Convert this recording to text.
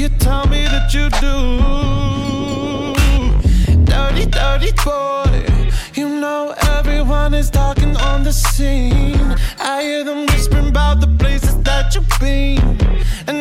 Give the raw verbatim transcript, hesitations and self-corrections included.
You tell me that you do. Dirty, dirty boy. You know everyone is talking on the scene. I hear them whispering about the places that you've been. And